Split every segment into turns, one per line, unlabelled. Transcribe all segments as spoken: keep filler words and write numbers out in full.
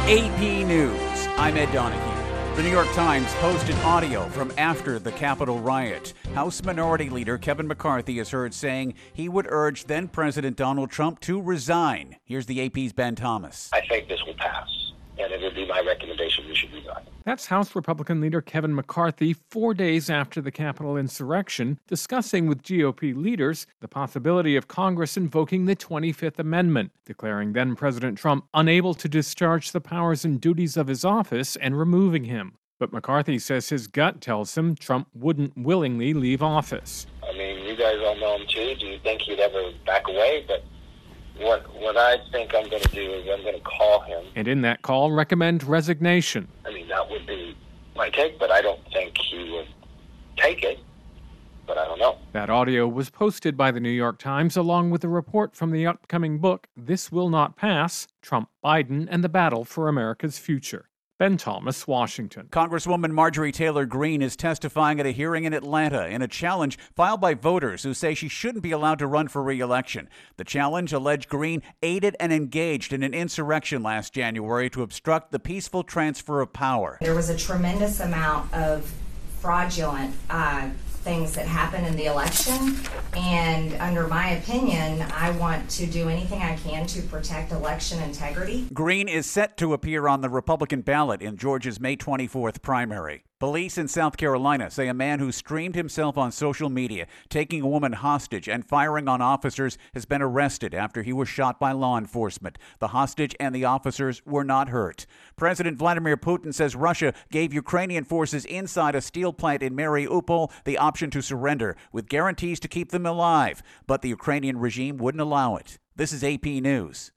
A P News, I'm Ed Donahue. The New York Times posted audio from after the Capitol riot. House Minority Leader Kevin McCarthy is heard saying he would urge then-President Donald Trump to resign. Here's the A P's Ben Thomas.
I think this will pass, and it would be my recommendation we should resign.
That's House Republican leader Kevin McCarthy four days after the Capitol insurrection, discussing with G O P leaders the possibility of Congress invoking the twenty-fifth Amendment, declaring then-President Trump unable to discharge the powers and duties of his office and removing him. But McCarthy says his gut tells him Trump wouldn't willingly leave office.
I mean, you guys all know him too. Do you think he'd ever back away? But what what I think I'm going to do is I'm going to call him.
And in that call, recommend resignation.
I mean, that would be my take, but I don't think he would take it. But I don't know.
That audio was posted by the New York Times along with a report from the upcoming book, This Will Not Pass, Trump, Biden, and the Battle for America's Future. Ben Thomas, Washington.
Congresswoman Marjorie Taylor Greene is testifying at a hearing in Atlanta in a challenge filed by voters who say she shouldn't be allowed to run for re-election. The challenge alleged Greene aided and engaged in an insurrection last January to obstruct the peaceful transfer of power.
There was a tremendous amount of fraudulent uh, things that happened in the election, and under my opinion, I want to do anything I can to protect election integrity.
Greene is set to appear on the Republican ballot in Georgia's May twenty-fourth primary. Police in South Carolina say a man who streamed himself on social media taking a woman hostage and firing on officers has been arrested after he was shot by law enforcement. The hostage and the officers were not hurt. President Vladimir Putin says Russia gave Ukrainian forces inside a steel plant in Mariupol the option to surrender with guarantees to keep them alive, but the Ukrainian regime wouldn't allow it. This is A P News.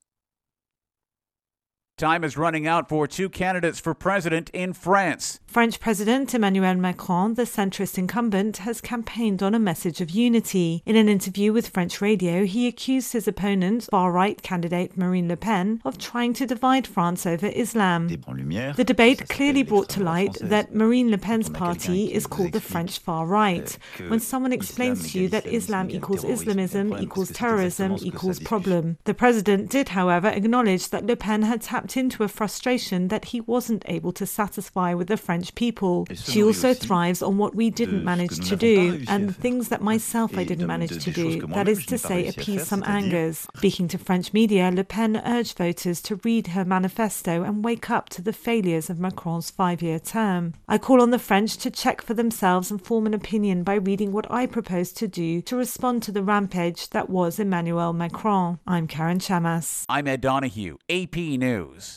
Time is running out for two candidates for president in France.
French President Emmanuel Macron, the centrist incumbent, has campaigned on a message of unity. In an interview with French radio, he accused his opponent, far-right candidate Marine Le Pen, of trying to divide France over Islam. The debate clearly brought to light that Marine Le Pen's party is called the French far-right. When someone explains to you that Islam equals Islamism equals terrorism equals problem. The president did, however, acknowledge that Le Pen had tapped into a frustration that he wasn't able to satisfy with the French people. She also thrives on what we didn't manage to do, and the things that myself I didn't manage to do, that is to say, appease some angers. Speaking to French media, Le Pen urged voters to read her manifesto and wake up to the failures of Macron's five-year term. I call on the French to check for themselves and form an opinion by reading what I propose to do to respond to the rampage that was Emmanuel Macron. I'm Karen Chamas.
I'm Ed Donahue, A P News.